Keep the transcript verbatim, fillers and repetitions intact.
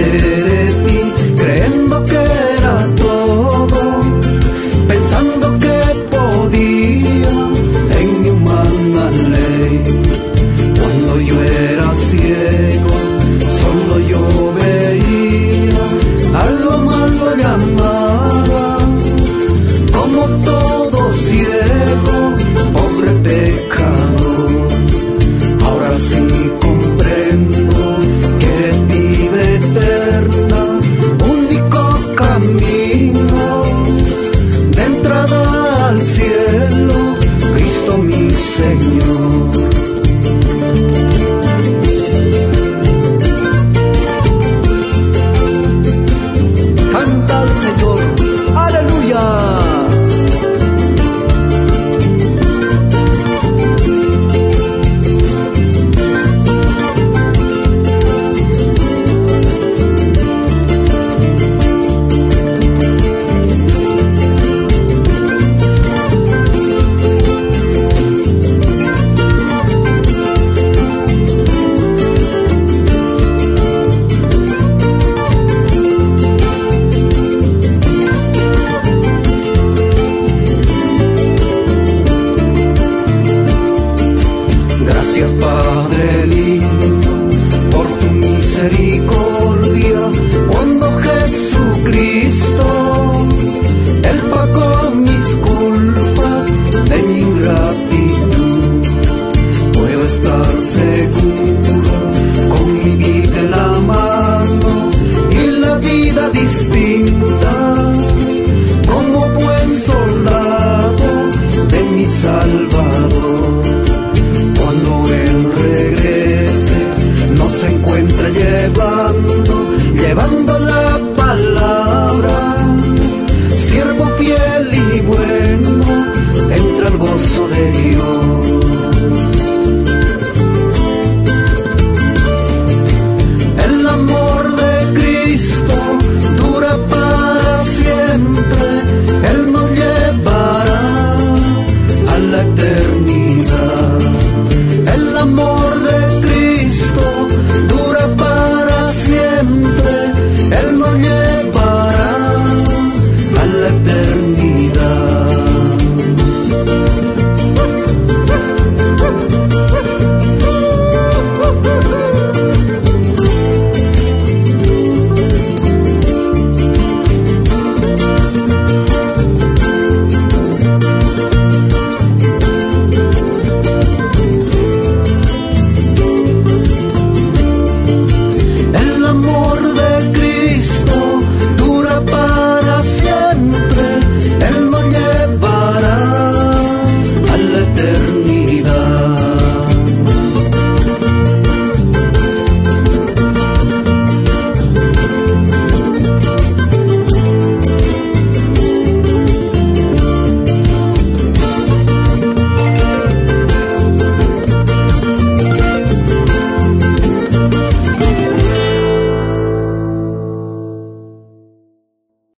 de ti, creyendo que era todo, pensando que podía en mi humana ley. Cuando yo era ciego, solo yo veía, a lo malo llamaba, como todo ciego, pobre pecador. Ahora sí comprendo que es vida eterna, único camino de entrada al cielo, Cristo mi Señor. Canta al Señor, aleluya. Padre lindo, por tu misericordia, cuando Jesucristo, Él pagó mis culpas de mi ingratitud. Puedo estar seguro, con mi vida en la mano y la vida distinta, como buen soldado de mi Salvador. Cuando Él regrese, nos encuentra llevando, llevando